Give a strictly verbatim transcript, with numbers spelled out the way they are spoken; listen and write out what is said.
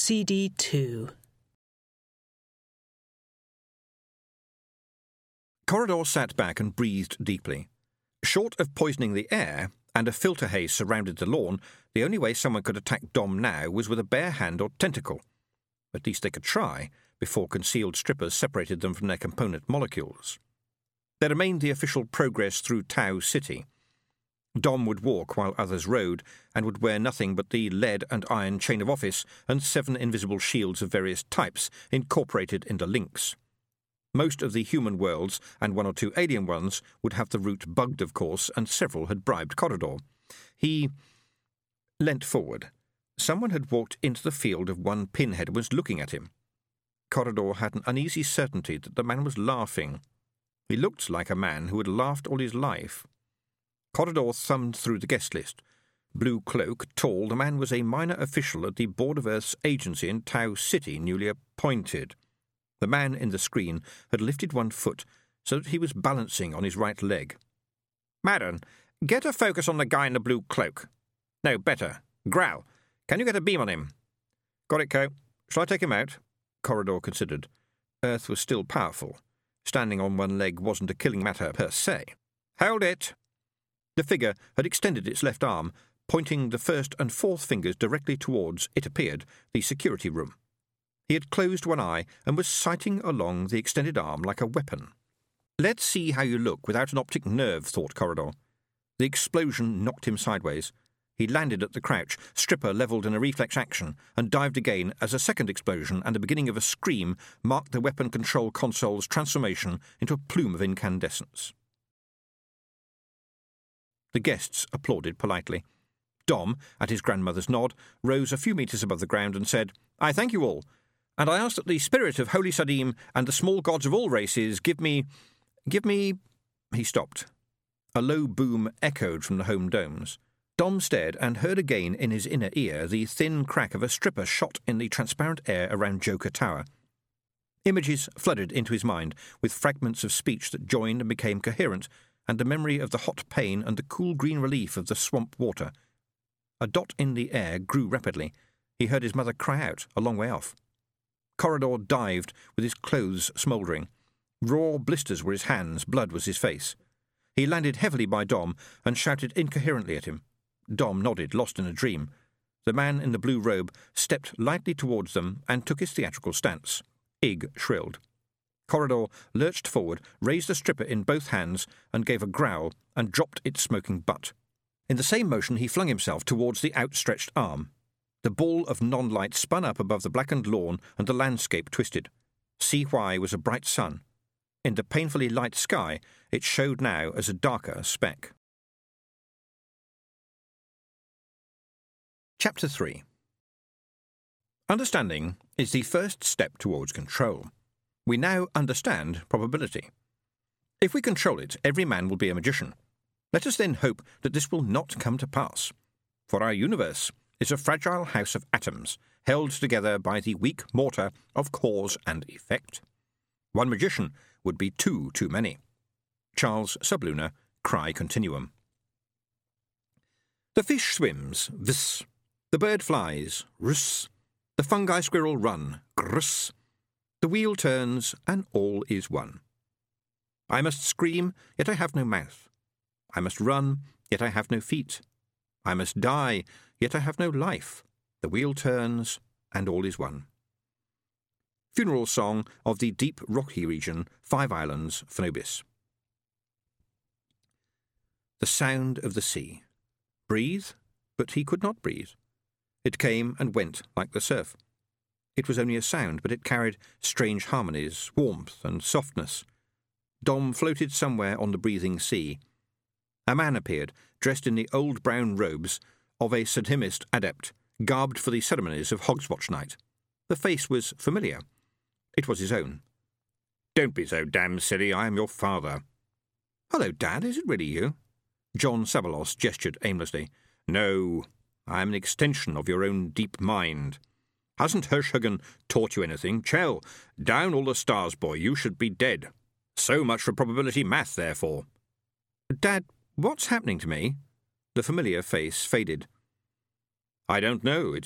C D two. Corridor sat back and breathed deeply. Short of poisoning the air, and a filter haze surrounded the lawn, the only way someone could attack Dom now was with a bare hand or tentacle. At least they could try, before concealed strippers separated them from their component molecules. There remained the official progress through Tau City. Dom would walk while others rode, and would wear nothing but the lead and iron chain of office and seven invisible shields of various types incorporated into links. Most of the human worlds, and one or two alien ones, would have the route bugged, of course, and several had bribed Corridor. He leant forward. Someone had walked into the field of one pinhead and was looking at him. Corridor had an uneasy certainty that the man was laughing. He looked like a man who had laughed all his life. Corridor thumbed through the guest list. Blue cloak, tall, the man was a minor official at the Board of Earth's agency in Tau City, newly appointed. The man in the screen had lifted one foot so that he was balancing on his right leg. "Madden, get a focus on the guy in the blue cloak. No, better. Growl, can you get a beam on him?" "Got it, Co. Shall I take him out?" Corridor considered. Earth was still powerful. Standing on one leg wasn't a killing matter per se. "Hold it!" The figure had extended its left arm, pointing the first and fourth fingers directly towards, it appeared, the security room. He had closed one eye and was sighting along the extended arm like a weapon. "Let's see how you look without an optic nerve," thought Corridor. The explosion knocked him sideways. He landed at the crouch, stripper levelled in a reflex action, and dived again as a second explosion and the beginning of a scream marked the weapon control console's transformation into a plume of incandescence. The guests applauded politely. Dom, at his grandmother's nod, rose a few metres above the ground and said, "I thank you all, and I ask that the spirit of Holy Sadim and the small gods of all races give me... give me—" He stopped. A low boom echoed from the home domes. Dom stared and heard again in his inner ear the thin crack of a stripper shot in the transparent air around Joker Tower. Images flooded into his mind, with fragments of speech that joined and became coherent, and the memory of the hot pain and the cool green relief of the swamp water. A dot in the air grew rapidly. He heard his mother cry out, a long way off. Corridor dived, with his clothes smouldering. Raw blisters were his hands, blood was his face. He landed heavily by Dom and shouted incoherently at him. Dom nodded, lost in a dream. The man in the blue robe stepped lightly towards them and took his theatrical stance. Ig shrilled. Corridor lurched forward, raised the stripper in both hands, and gave a growl and dropped its smoking butt. In the same motion he flung himself towards the outstretched arm. The ball of non-light spun up above the blackened lawn and the landscape twisted. C Y was a bright sun. In the painfully light sky, it showed now as a darker speck. Chapter three. Understanding is the first step towards control. We now understand probability. If we control it, every man will be a magician. Let us then hope that this will not come to pass. For our universe is a fragile house of atoms, held together by the weak mortar of cause and effect. One magician would be two too many. Charles Sublunar, Cry Continuum. The fish swims, vis. The bird flies, rus. The fungi squirrel run, grus. The wheel turns, and all is one. I must scream, yet I have no mouth. I must run, yet I have no feet. I must die, yet I have no life. The wheel turns, and all is one. Funeral song of the deep rocky region, Five Islands, Phenobis. The sound of the sea. Breathe, but he could not breathe. It came and went like the surf. It was only a sound, but it carried strange harmonies, warmth and softness. Dom floated somewhere on the breathing sea. A man appeared, dressed in the old brown robes of a Sadhimist adept, garbed for the ceremonies of Hogswatch night. The face was familiar. It was his own. "Don't be so damn silly, I am your father." "Hello, Dad, is it really you?" John Sabalos gestured aimlessly. "No, I am an extension of your own deep mind. Hasn't Hirschhagen taught you anything? Chell, down all the stars, boy, you should be dead. So much for probability math, therefore." "Dad, what's happening to me?" The familiar face faded. "I don't know. It